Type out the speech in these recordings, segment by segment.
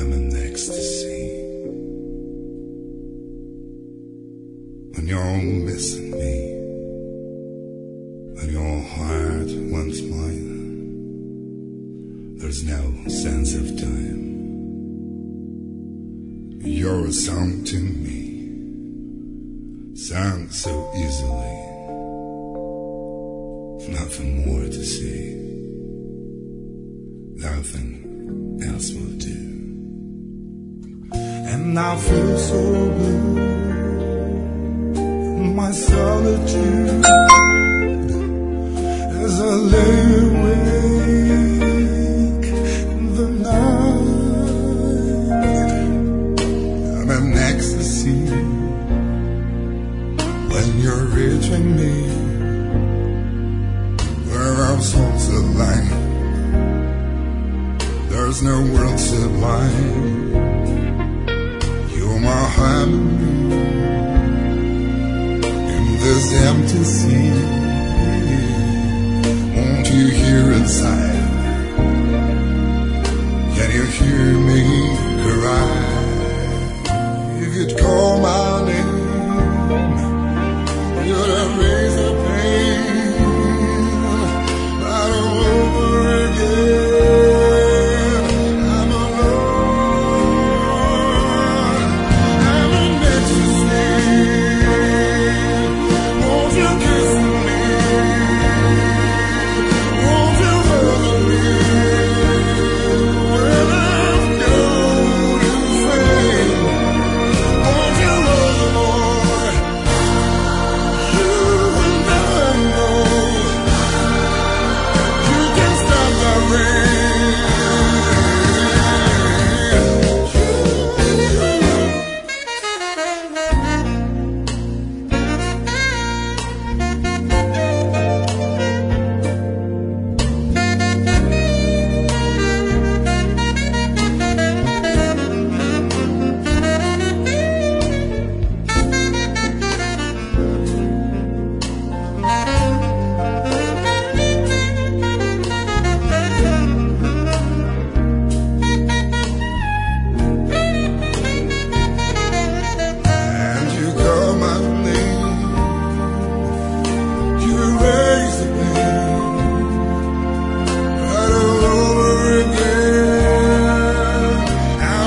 I'm in ecstasy. When you're missing me, when your heart wants mine, there's no sense of time. You're a song to me, sung so easily. Nothing more to say, nothing else will do. And I feel so blue in my solitude as I lay awake in the night. I'm in ecstasy when you're reaching me, where our souls align. There's no world sublime. You're my harmony in this empty sea. Won't you hear inside? Can you hear me cry? If you'd call my name, you'd erase the pain right over again. I'm alone, I'm in ecstasy. Won't you kiss me? Won't you hug me? When I'm gone insane, won't you love more? You and I know you can stop the rain. And you call my name, you erase the pain right all over again. I'm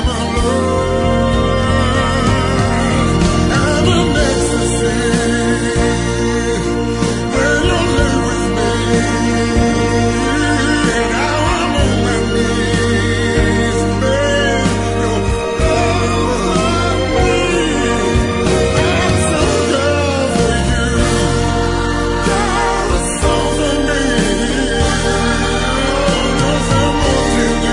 alone, I'm in ecstasy when you live with me. Now I'm on my knees, babe. Your love me. I'm so down for you. You're a soul for me. There's so much to do.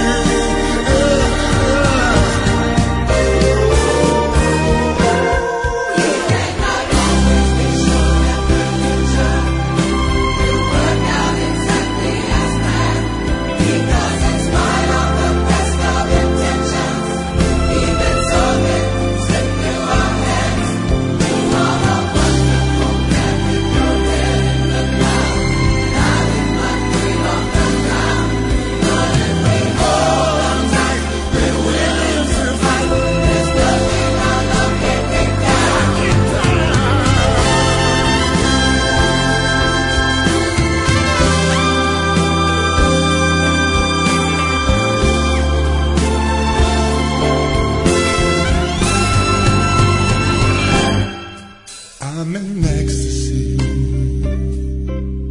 I'm in ecstasy